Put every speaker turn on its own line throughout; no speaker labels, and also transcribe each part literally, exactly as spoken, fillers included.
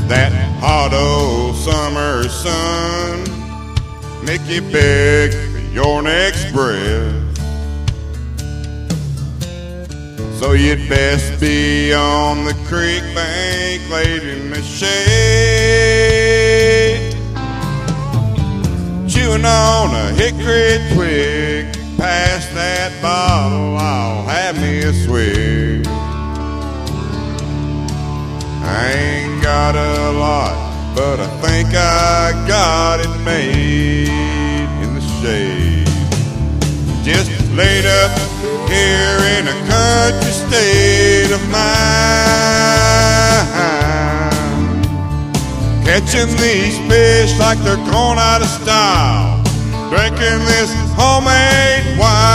That hot old summer sun make you beg for your next breath. So you'd best be on the creek bank laid in the shade, chewing on a hickory twig. Pass that bottle, I'll have me a swig. I ain't got a lot, but I think I got it made in the shade. Just laid up here in a country state of mind, catching these fish like they're gone out of style, drinking this homemade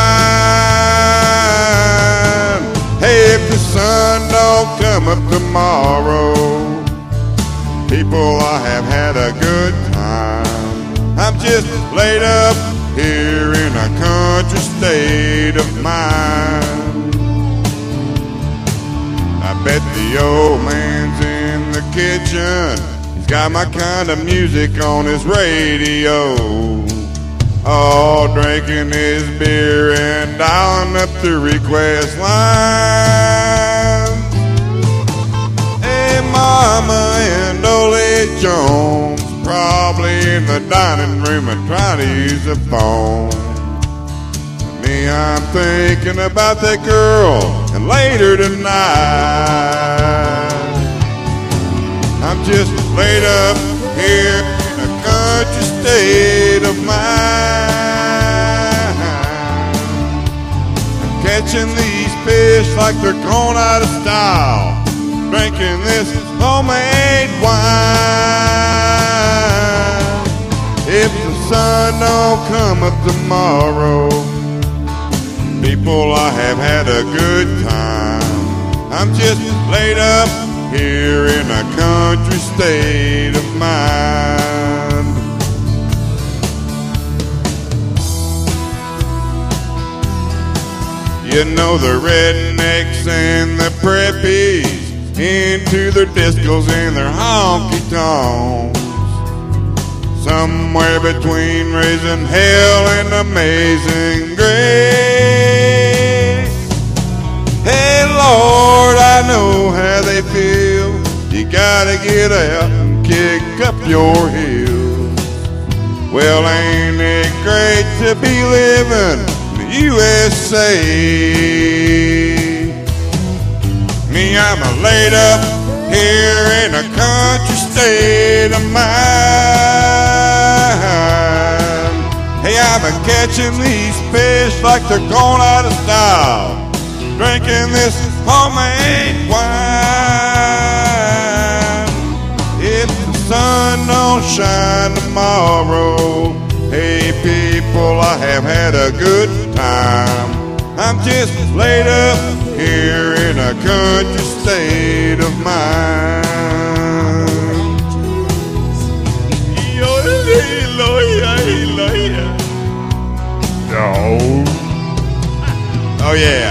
wine. Hey, if the sun don't come up tomorrow, people, I have had a good time. I'm just laid up here in a country state of mind. I bet the old man's in the kitchen. He's got my kind of music on his radio, all drinking his beer and dialing up the request line. Hey, Mama and Ole Jones probably in the dining room and trying to use the phone. Me, I'm thinking about that girl and later tonight. I'm just laid up here in a country state of mind, I'm catching these fish like they're gone out of style, drinking this homemade wine. If the sun don't come up tomorrow, people, I have had a good time. I'm just laid up here in a country state of mind. You know the rednecks and the preppies into their discos and their honky-tonks, somewhere between raising hell and amazing grace. Hey Lord, I know how they feel. You gotta get out and kick up your heels. Well, ain't it great to be living in the U S A? Me, I'm a laid up here in a country state of mind. Hey, I'm a catching these fish like they're gone out of style, drinking this homemade wine. If the sun don't shine tomorrow, hey people, I have had a good time. I'm just laid up here in a country state of mind. Oh yeah.